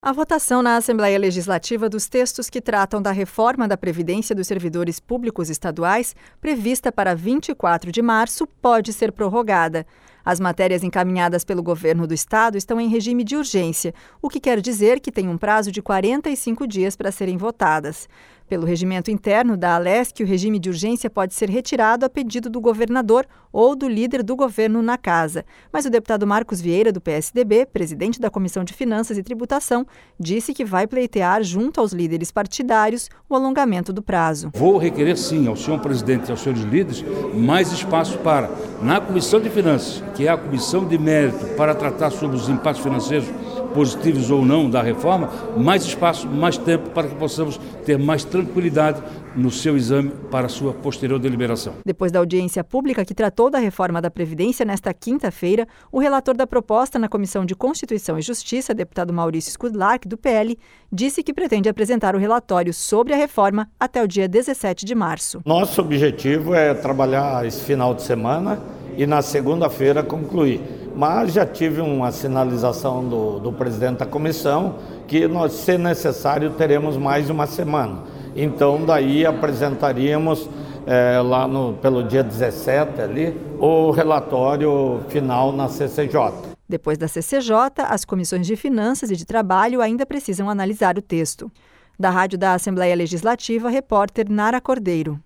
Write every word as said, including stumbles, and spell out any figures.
A votação na Assembleia Legislativa dos textos que tratam da reforma da Previdência dos servidores públicos estaduais, prevista para vinte e quatro de março, pode ser prorrogada. As matérias encaminhadas pelo governo do estado estão em regime de urgência, o que quer dizer que tem um prazo de quarenta e cinco dias para serem votadas. Pelo regimento interno da Alesc, o regime de urgência pode ser retirado a pedido do governador ou do líder do governo na casa. Mas o deputado Marcos Vieira, do P S D B, presidente da Comissão de Finanças e Tributação, disse que vai pleitear, junto aos líderes partidários, o alongamento do prazo. Vou requerer, sim, ao senhor presidente e aos senhores líderes, mais espaço para, na Comissão de Finanças, que é a comissão de mérito para tratar sobre os impactos financeiros positivos ou não da reforma, mais espaço, mais tempo para que possamos ter mais tranquilidade no seu exame para a sua posterior deliberação. Depois da audiência pública que tratou da reforma da Previdência nesta quinta-feira, o relator da proposta na Comissão de Constituição e Justiça, deputado Maurício Skudlark, do P L, disse que pretende apresentar o relatório sobre a reforma até o dia dezessete de março. Nosso objetivo é trabalhar esse final de semana e na segunda-feira concluir. Mas já tive uma sinalização do, do presidente da comissão que, nós, se necessário, teremos mais uma semana. Então, daí apresentaríamos é, lá no, pelo dia dezessete ali, o relatório final na C C J. Depois da C C J, as comissões de Finanças e de Trabalho ainda precisam analisar o texto. Da Rádio da Assembleia Legislativa, repórter Nara Cordeiro.